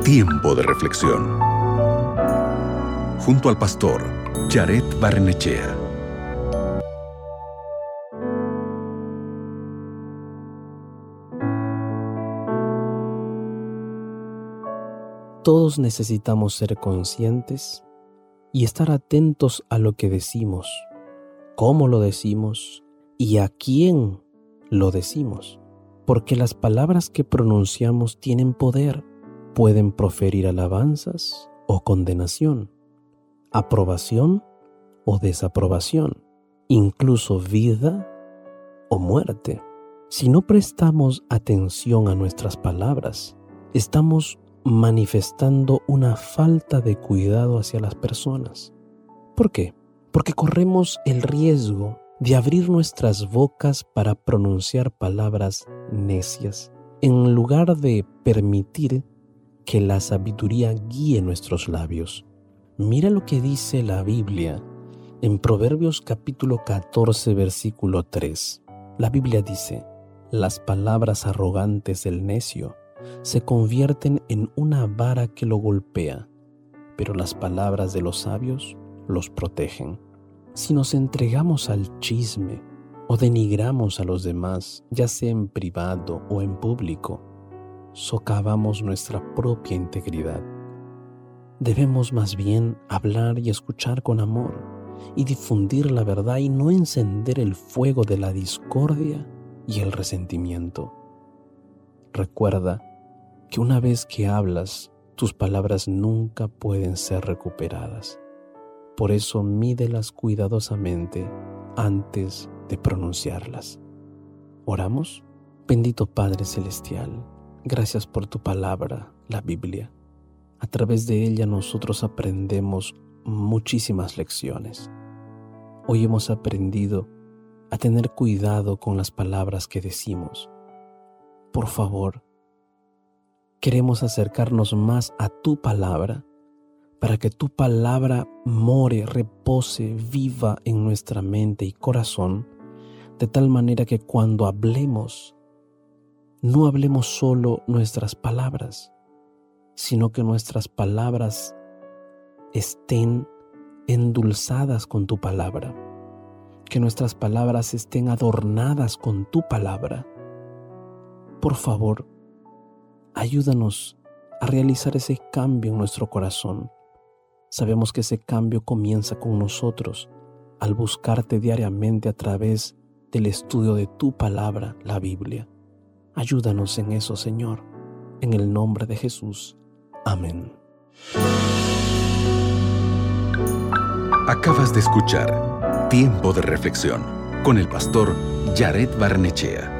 Tiempo de reflexión. Junto al pastor Jared Barnechea. Todos necesitamos ser conscientes y estar atentos a lo que decimos, cómo lo decimos y a quién lo decimos, porque las palabras que pronunciamos tienen poder, pueden proferir alabanzas o condenación, aprobación o desaprobación, incluso vida o muerte. Si no prestamos atención a nuestras palabras, estamos manifestando una falta de cuidado hacia las personas. ¿Por qué? Porque corremos el riesgo de abrir nuestras bocas para pronunciar palabras necias, en lugar de permitir que la sabiduría guíe nuestros labios. Mira lo que dice la Biblia en Proverbios capítulo 14, versículo 3. La Biblia dice: las palabras arrogantes del necio se convierten en una vara que lo golpea, pero las palabras de los sabios los protegen. Si nos entregamos al chisme o denigramos a los demás, ya sea en privado o en público, socavamos nuestra propia integridad. Debemos más bien hablar y escuchar con amor y difundir la verdad y no encender el fuego de la discordia y el resentimiento. Recuerda que una vez que hablas, tus palabras nunca pueden ser recuperadas. Por eso mídelas cuidadosamente antes de pronunciarlas. ¿Oramos? Bendito Padre Celestial, gracias por tu palabra, la Biblia. A través de ella nosotros aprendemos muchísimas lecciones. Hoy hemos aprendido a tener cuidado con las palabras que decimos. Por favor, queremos acercarnos más a tu palabra para que tu palabra more, repose, viva en nuestra mente y corazón, de tal manera que cuando hablemos, no hablemos solo nuestras palabras, sino que nuestras palabras estén endulzadas con tu palabra, que nuestras palabras estén adornadas con tu palabra. Por favor, ayúdanos a realizar ese cambio en nuestro corazón. Sabemos que ese cambio comienza con nosotros al buscarte diariamente a través del estudio de tu palabra, la Biblia. Ayúdanos en eso, Señor, en el nombre de Jesús. Amén. Acabas de escuchar Tiempo de Reflexión con el pastor Jared Barnechea.